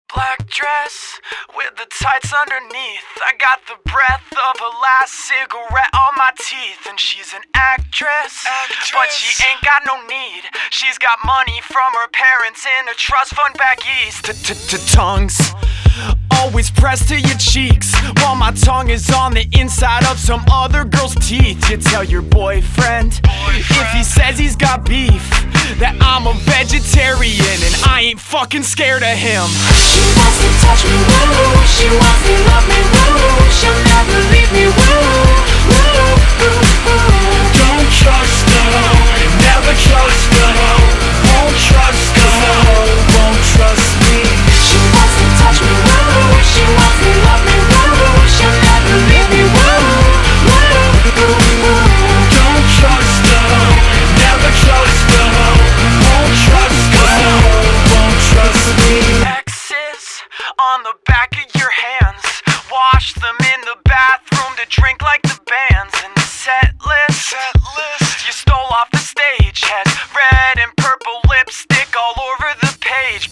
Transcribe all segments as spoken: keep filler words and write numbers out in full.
Black dress with the tights underneath. I got the breath of a last cigarette on my teeth. And she's an actress, actress, but she ain't got no need. She's got money from her parents in a trust fund back east. Tongues always pressed to your cheeks, while my tongue is on the inside of some other girl's teeth. You tell your boyfriend, boyfriend if he says he's got beef, that I'm a vegetarian and I ain't fucking scared of him. She wants to touch me, woo. She wants to love me, woo. She'll never leave me, woo. Woo, woo, woo. Don't trust her, never trust her. Won't trust her, won't trust me. She wants to touch me, woo. She wants to love me, woo. She'll never leave me, woo. Woo, woo, woo. Don't trust her, never trust her. Won't trust her, won't trust me. X's on the back of your hands, wash them in the bathroom to drink like the bands. And the set list, set list you stole off the stage has red and purple lipstick all over the page.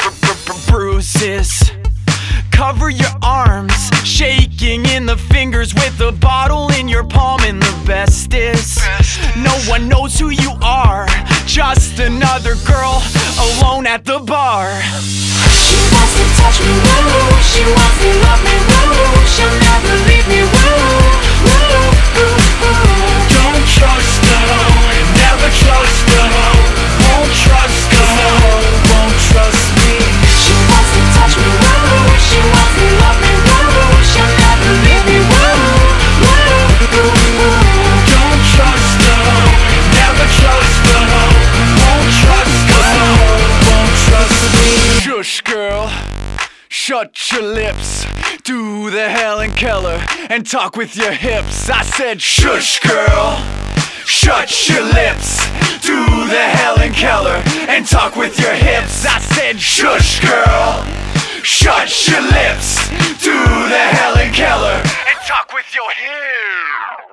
Bruises cover your arms, shaking in the fingers with a bottle in your palm. And the best is, no one knows who you are, just another girl alone at the bar. She wants to touch me, woo. She wants to love me, woo. She'll never leave me, woo. Woo, woo, woo. Don't trust her, never trust her. Won't trust her, won't trust me. She wants to touch me, woo. She wants to love me, woo. She'll never leave me, woo. Woo, woo, woo. Don't trust her, never trust her. Won't trust her, won't trust me. Shush, girl, shut your lips. Do the Helen Keller and talk with your hips. I said shush, girl, shut your lips. Do the Helen Keller and talk with your hips. I said shush, girl, shut your lips. Do the Helen Keller and talk with your hips.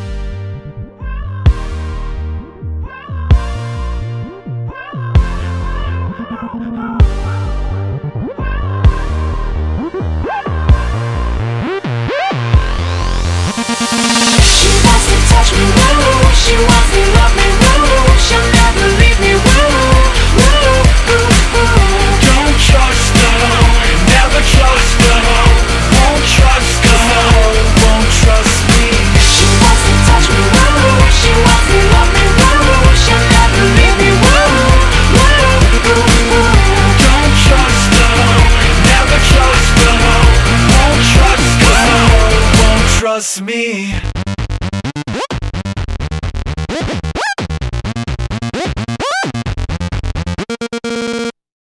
She wants to touch me, woo. She wants to love me, woo. She'll never leave me, woo. Woo, woo, woo. Don't trust her, never trust her. Won't trust her, won't trust me. She wants to touch me, woo. She wants to love me, woo. She'll never leave me, woo. Woo, woo, woo. Don't trust her, never trust her. Won't trust her, won't trust me.